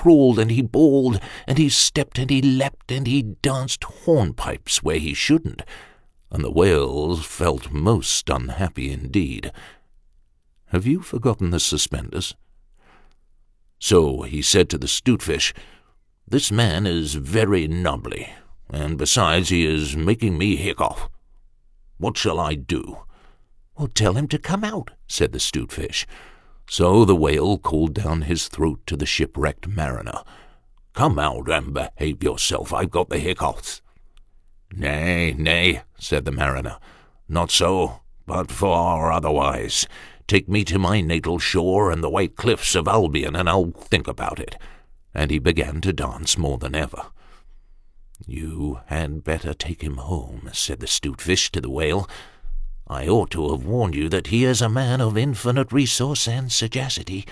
crawled and he bawled, and he stepped and he leapt, and he danced hornpipes where he shouldn't, and the Whale felt most unhappy indeed. Have you forgotten the suspenders? So he said to the Stute-Fish, "This man is very nubbly, and besides he is making me hiccough. What shall I do?" "Well, tell him to come out," said the Stute-Fish. So the Whale called down his throat to the shipwrecked mariner. "Come out and behave yourself. I've got the hiccoughs." "Nay, nay," said the mariner, "not so, but far otherwise. Take me to my natal shore and the white cliffs of Albion, and I'll think about it." And he began to dance more than ever. "You had better take him home," said the Stute-Fish to the Whale. "I ought to have warned you that he is a man of infinite resource and sagacity."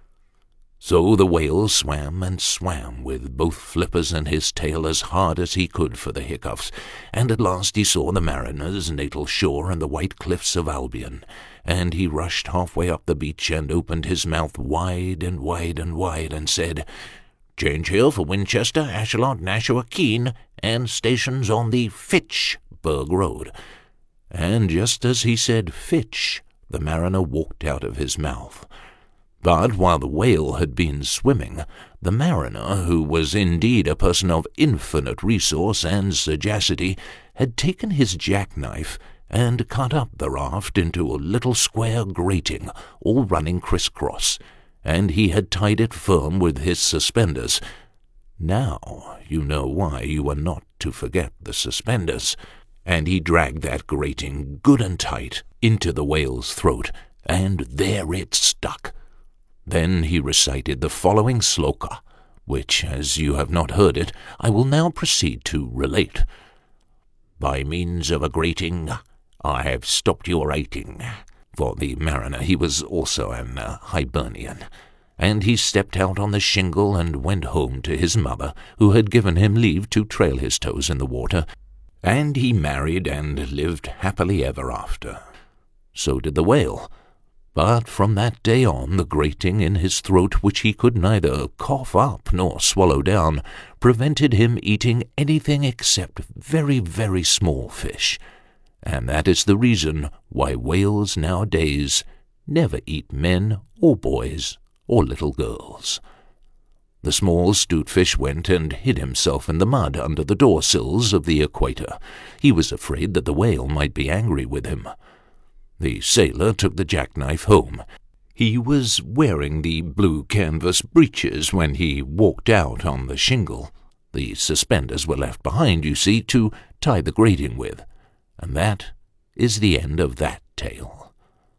So the Whale swam and swam with both flippers and his tail as hard as he could for the hiccoughs, and at last he saw the mariner's natal shore and the white cliffs of Albion, and he rushed halfway up the beach and opened his mouth wide and wide and wide, and said, "Change here for Winchester, Ashalot, Nashua, Keene, and stations on the Fitchburg Road." And just as he said Fitch, the mariner walked out of his mouth. But while the Whale had been swimming, the mariner, who was indeed a person of infinite resource and sagacity, had taken his jackknife and cut up the raft into a little square grating, all running criss-cross, and he had tied it firm with his suspenders. Now you know why you are not to forget the suspenders. And he dragged that grating good and tight into the Whale's throat, and there it stuck. Then he recited the following sloka, which, as you have not heard it, I will now proceed to relate. "By means of a grating, I have stopped your eating." For the mariner, he was also an Hibernian, and he stepped out on the shingle and went home to his mother, who had given him leave to trail his toes in the water, and he married and lived happily ever after. So did the Whale. But from that day on, the grating in his throat, which he could neither cough up nor swallow down, prevented him eating anything except very, very small fish. And that is the reason why whales nowadays never eat men or boys or little girls. The small Stute-Fish went and hid himself in the mud under the door-sills of the Equator. He was afraid that the Whale might be angry with him. The sailor took the jackknife home. He was wearing the blue canvas breeches when he walked out on the shingle. The suspenders were left behind, you see, to tie the grating with. And that is the end of that tale.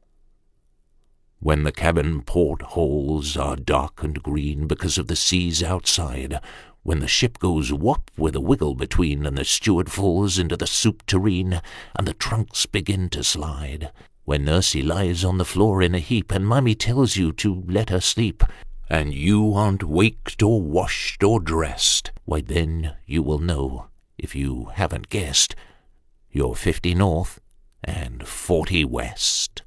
When the cabin port-holes are dark and green because of the seas outside, when the ship goes whop with a wiggle between, and the steward falls into the soup tureen, and the trunks begin to slide, when Nursey lies on the floor in a heap, and Mummy tells you to let her sleep, and you aren't waked or washed or dressed, why then you will know, if you haven't guessed, you're 50 north and 40 west.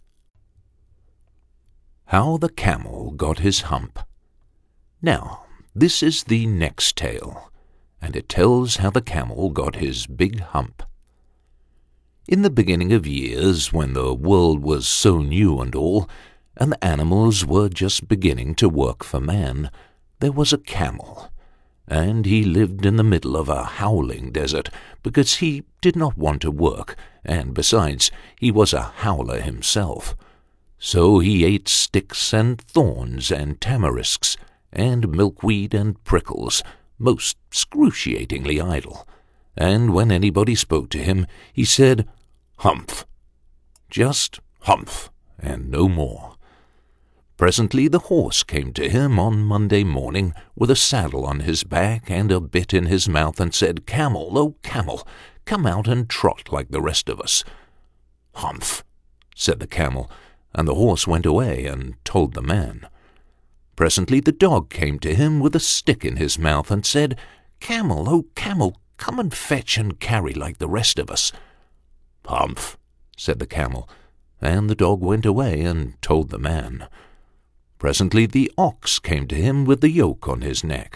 How the Camel Got His Hump. Now, this is the next tale, and it tells how the camel got his big hump. In the beginning of years, when the world was so new and all, and the animals were just beginning to work for man, there was a camel, and he lived in the middle of a howling desert, because he did not want to work, and besides, he was a howler himself. So he ate sticks and thorns and tamarisks, and milkweed and prickles, most excruciatingly idle. And when anybody spoke to him, he said, "Humph!" Just humph, and no more. Presently the horse came to him on Monday morning, with a saddle on his back and a bit in his mouth, and said, "Camel, oh camel, come out and trot like the rest of us." "Humph!" said the camel, and the horse went away and told the man. Presently the dog came to him with a stick in his mouth, and said, "Camel, oh camel, come and fetch and carry like the rest of us." "Humph!" said the camel, and the dog went away and told the man. Presently the ox came to him with the yoke on his neck,